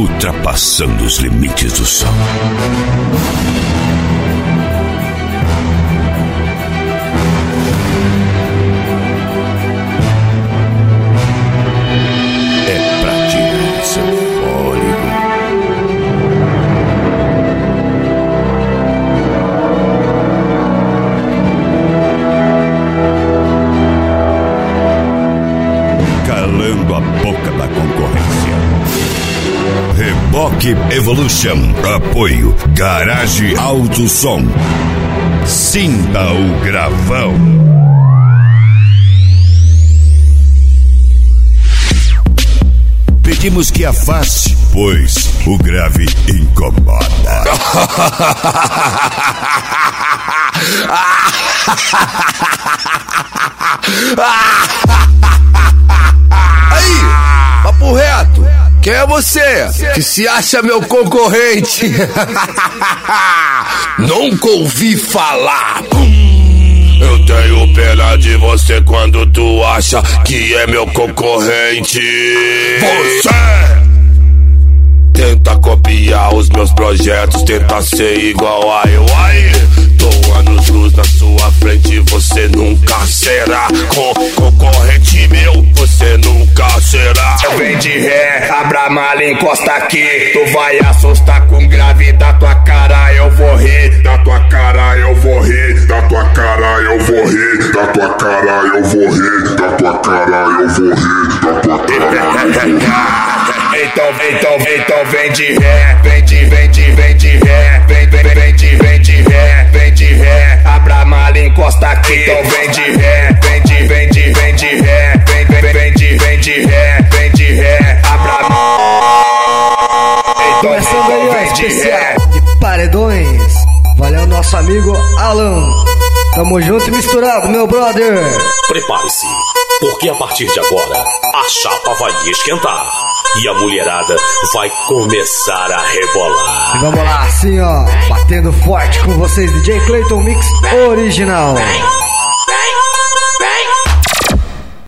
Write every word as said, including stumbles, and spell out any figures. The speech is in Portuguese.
ultrapassando os limites do som. É pra tirar seu fôlego. Calando a boca da concorrência. Reboque Evolution. Apoio Garage Alto Som. Sinta o gravão. Pedimos que afaste, pois o grave incomoda. Aí, papo reto, quem é você que se acha meu concorrente? Nunca ouvi falar. Eu tenho pena de você quando tu acha que é meu concorrente. Você tenta copiar os meus projetos, tenta ser igual a eu. Aí, tô anos luz na sua frente, você nunca será com concorrente meu, você nunca será. Vem de ré, abra a mala, encosta aqui. Tu vai assustar com grave, da tua cara eu vou rir. Da tua cara eu vou rir. Da tua cara eu vou rir. Da tua cara eu vou rir. Da tua cara eu vou rir. Da tua cara. Então, então, então vem de ré, vem de, vem de, vem de ré, vem, vem, vem de, vem de ré, vem de ré, abra a mala, encosta aqui. Então vem de ré, vem de, vem de, vem de ré, vem, vem, vem de, vem de ré, vem de ré, abra a mala. Então começando aí, ó, especial de paredões. Valeu, nosso amigo Alan. Tamo junto e misturado, meu brother. Prepare-se, porque a partir de agora a chapa vai esquentar e a mulherada vai começar a rebolar. E vamos lá, assim ó, batendo forte com vocês, D J Clayton Mix original.